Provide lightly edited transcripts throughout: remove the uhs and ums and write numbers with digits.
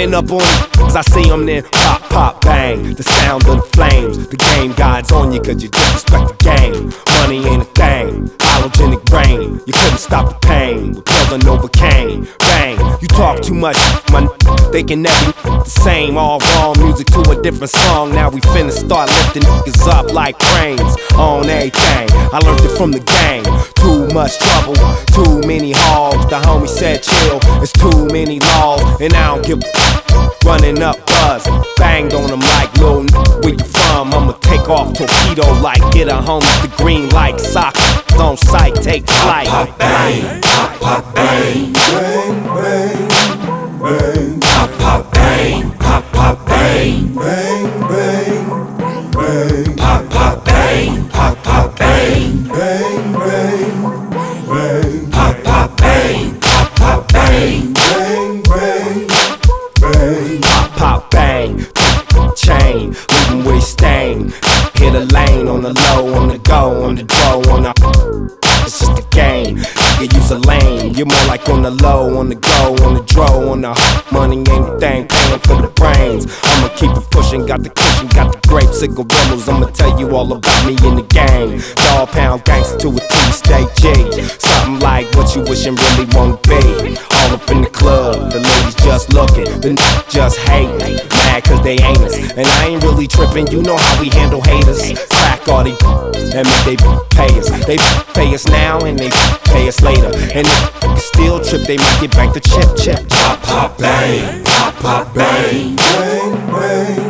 running up on them. As I see them then pop, pop, bang. The sound of the flames. The game God's on you cause you disrespect the game. Money ain't a thing. Halogenic brain. You couldn't stop the pain. But brother overcame. Bang. You talk too much, my they can never the same. All wrong music to a different song. Now we finna start lifting niggas up like cranes on everything. I learned it from the game. Too much trouble, too many hogs. The homie said chill, it's too many laws. And I don't give a running up buzz. Banged on them like little where you from? I'ma take off torpedo like get a homie the green like sock on sight, take flight. Pop, pop, bang, pop, pop, bang, bang, bang, bang, pop, pop, bang, pop, pop, bang, bang, bang, bang, pop, pop, bang, pop, pop, bang, bang, bang, bang, pop, pop, bang, pop, pop, bang, bang, bang, bang, pop, pop, bang, chain, leave 'em where he stain. Hit a lane on the low, on the go, on the draw, on the. It's just a game. You use a lane. You're more like on the low, on the go, on the draw, on the money ain't a thing, paying for the brains. I'ma keep it pushing, got the cushion, got the grape cigarillos. I'ma tell you all about me in the game. Dog pound gangster to a T, stay G. Something like what you wishing really won't be. All up in the club, the ladies just looking, the just hating. Mad cause they ain't us, and I ain't really tripping. You know how we handle haters. Crack all these and make they pay us. They pay us now and they pay us later. And if they still trip, they might get back the chip. pop, pop, bang, pop, pop, bang, bang, bang,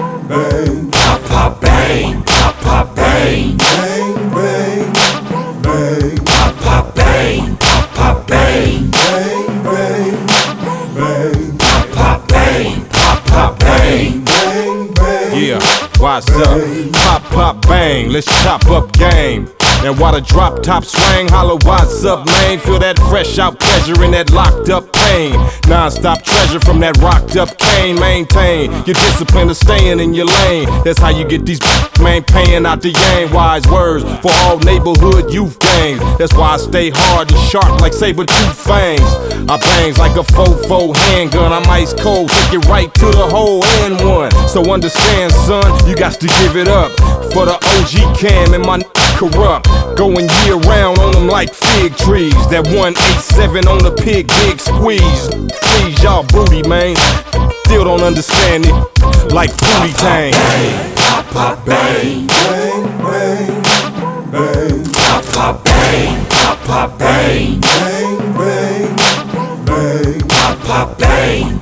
bang, pop, pop, bang, pop, pop, bang, bang, bang, bang, pop, pop, bang, pop, pop, bang, bang, bang, bang, pop, pop, bang, pop, pop, bang, bang, bang. Yeah, what's up? Pop, pop, bang, let's chop up game. And while the drop top swing, holla, what's up, man? Feel that fresh out pleasure in that locked up pain. Non-stop treasure from that rocked up cane. Maintain your discipline of staying in your lane. That's how you get these man paying out the yang. Wise words for all neighborhood youth gangs. That's why I stay hard and sharp like saber-tooth fangs. I bangs like a 4-4 handgun. I'm ice cold, take it right to the hole and one. So understand, son, you got to give it up for the OG Cam and my corrupt. Going year round on them like fig trees. That 187 on the pig, big squeeze. Please, y'all booty, man. Still don't understand it. Like booty tang. Pop, pop, bang, bang, bang, bang, pop, pop, bang, pop, pop, bang, bang, bang, bang, pop, pop, bang.